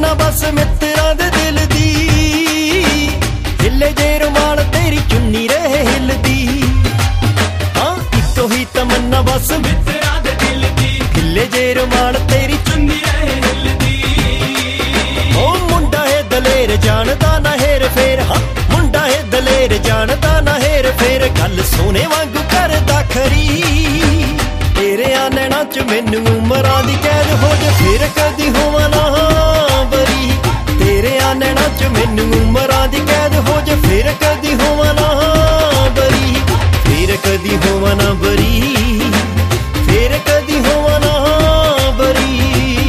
ਤਮੰਨਾ ਬਸ ਮਿੱਤਰਾਂ ਦੇ ਦਿਲ ਦੀ, ਹਿੱਲੇ ਜੇ ਰੁਮਾਲ ਤੇਰੀ ਚੁੰਨੀ ਰਹੇ ਹਿੱਲਦੀ। ਹਾਂ ਇੱਕੋ ਹੀ ਤਮੰਨਾ ਬਸ ਮਿੱਤਰਾਂ ਦੇ ਦਿਲ ਦੀ, ਹਿੱਲੇ ਜੇ ਰੁਮਾਲ ਤੇਰੀ ਚੁੰਨੀ ਰਹੇ ਹਿੱਲਦੀ। ਉਹ ਮੁੰਡਾ ਏ ਦਲੇਰ ਜਾਣਦਾ ਨਾ ਹੇਰ ਫੇਰ, ਹਾਂ ਮੁੰਡਾ ਏ ਦਲੇਰ ਜਾਣਦਾ ਨਾ ਹੇਰ ਫੇਰ, ਗੱਲ ਸੋਨੇ ਵਾਂਗੂ ਕਰਦਾ ਖਰੀ। ਤੇਰਿਆਂ ਨੈਣਾਂ ਚ ਮੈਨੂੰ ਉਮਰਾਂ ਦੀ ਕੈਦ ਹੋ ਜੇ, ਫਿਰ ਕਦੀ ਹੋਵਾਂ ਨਾ ਬਰੀ। ਤੇਰਿਆਂ ਨੈਣਾਂ ਚ ਮੈਨੂੰ ਉਮਰਾਂ ਦੀ ਕੈਦ ਹੋ ਜੇ, ਫਿਰ ਕਦੀ ਹੋਵਾਂ ਨਾ ਬਰੀ। ਫਿਰ ਕਦੀ ਹੋਵਾਂ ਨਾ ਬਰੀ, ਫਿਰ ਕਦੀ ਹੋਵਾਂ ਨਾ ਬਰੀ।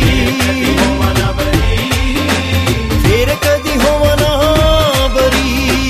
ਫਿਰ ਕਦੀ ਹੋਵਾਂ ਨਾ ਬਰੀ।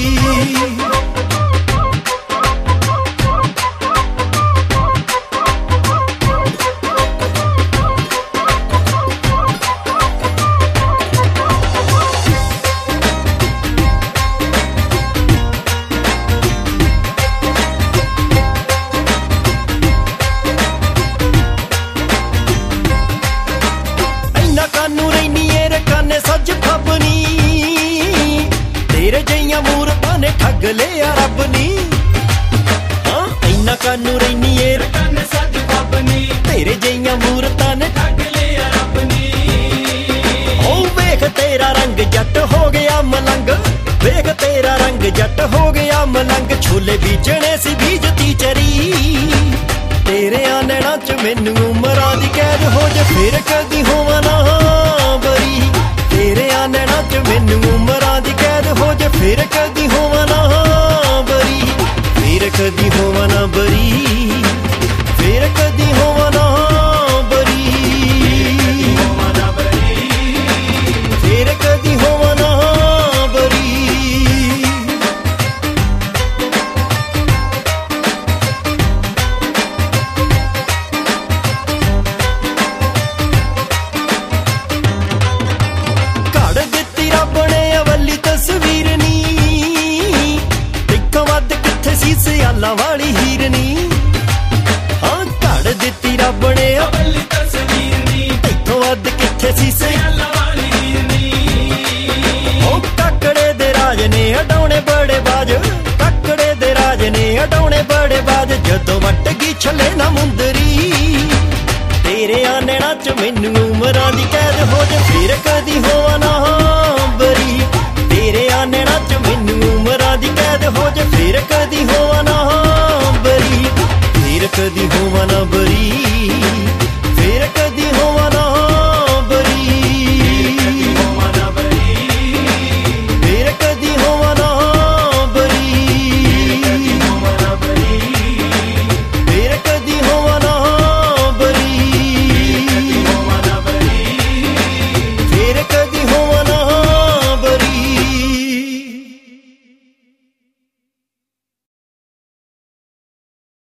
ਕਾਨੂੰ ਰਹਿਨੀ ਏ ਰਕਾਨੇ ਸੱਜ ਫੱਬਨੀ, ਤੇਰੇ ਜਈਆਂ ਮੂਰਤਾਂ ਨੇ ਠੱਗ ਲਿਆ ਰੱਬ ਨੀ। ਹਾਂ ਇੰਨਾ ਕਾਨੂੰ ਰਹਿਨੀ ਏ ਰਕਾਨੇ ਸੱਜ ਫੱਬਨੀ, ਤੇਰੇ ਜਈਆਂ ਮੂਰਤਾਂ ਨੇ ਠੱਗ ਲਿਆ ਰੱਬ ਨੀ। ਉਹ ਵੇਖ ਤੇਰਾ ਰੰਗ ਜੱਟ ਹੋ ਗਿਆ ਮਲੰਗ, ਵੇਖ ਤੇਰਾ ਰੰਗ ਜੱਟ ਹੋ ਗਿਆ ਮਲੰਗ। ਛੋਲੇ ਬੀਜਣੇ ਸੀ ਬੀਜਤੀ ਚਰੀ, ਤੇਰਿਆਂ ਨੈਣਾਂ ਚ ਮੈਨੂੰ ਉਮਰਾਂ ਦੀ ਕੈਦ ਹੋ ਜੇ, ਫਿਰ ਕਦੀ ਹੋਵਾਂ ਨਾ ਬਰੀ। ਤੇਰਿਆਂ ਨੈਣਾਂ ਚ ਮੈਨੂੰ ਉਮਰਾਂ ਦੀ ਕੈਦ ਹੋ ਜੇ, ਫਿਰ ਕਦੀ ਹੋਵਾਂ ਨਾ ਬਰੀ। ਫਿਰ ਕਦੀ ਹੋਵਾਂ ਨਾ ਬਰੀ, ਫਿਰ ਕਦੀ ਹੋਵਾਂ ਨਾ ਬਰੀ। ਫਿਰ ਕਦੀ ਹੋਵਾਂ ਨਾ ਬਰੀ। ਘੜ ਦਿੱਤੀ ਰੱਬ ਨੇ ਅਵਲੀ ਤਸਵੀਰ ਨੀ, ਦੇਖੋ ਵੱਧ ਕਿੱਥੇ ਸੀ ਸਿਆਲਾਂ ਵਾਲੀ ਹੀਰਨੀ। ਹਾਂ ਘੜ ਦਿੱਤੀ ਰੱਬ ਨੇ ਅਵਲੀ ਤਸਵੀਰ ਨੀ, ਦੇਖੋ ਵੱਧ ਕਿੱਥੇ ਸੀ ਸਿਆਲਾਂ ਵਾਲੀ ਹੀਰਨੀ। ਉਹ ਕਾਕੜੇ ਦੇ ਰਾਜ ਨੇ ਹਟਾਉਣੇ ਬੜੇ ਬਾਜ, ਕਾਕੜੇ ਦੇ ਰਾਜ ਨੇ ਹਟਾਉਣੇ ਬੜੇ ਬਾਜ। ਜਦੋਂ ਵੱਟ ਗਈ ਛੱਲੇ ਨਾ ਮੁੰਦਰੀ, ਤੇਰਿਆਂ ਨੈਣਾਂ ਚ ਮੈਨੂੰ ਉਮਰਾਂ ਦੀ ਕੈਦ ਹੋ ਜੇ, ਫਿਰ ਕਦੀ ਹੋਵਾਂ ਨਾ ਬਰੀ। ਤੇਰਿਆਂ ਨੈਣਾਂ ਚ ਮੈਨੂੰ ਉਮਰਾਂ ਦੀ ਕੈਦ ਹੋ ਜੇ, ਫਿਰ ਕਦੀ ਹੋਵਾਂ ਨਾ ਬਰੀ। ਫਿਰ ਕਦੀ ਹੋਵਾਂ ਨਾ ਬਰੀ।